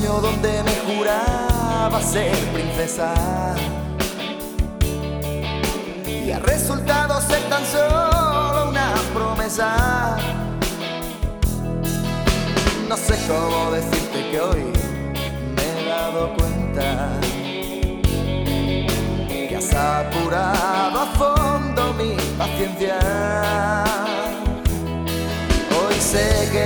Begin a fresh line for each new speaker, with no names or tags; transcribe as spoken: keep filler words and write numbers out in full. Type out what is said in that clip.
sueño donde me juraba ser princesa y ha resultado ser tan solo una promesa. No sé cómo decirte que hoy me he dado cuenta que has apurado a fondo mi paciencia. Hoy sé que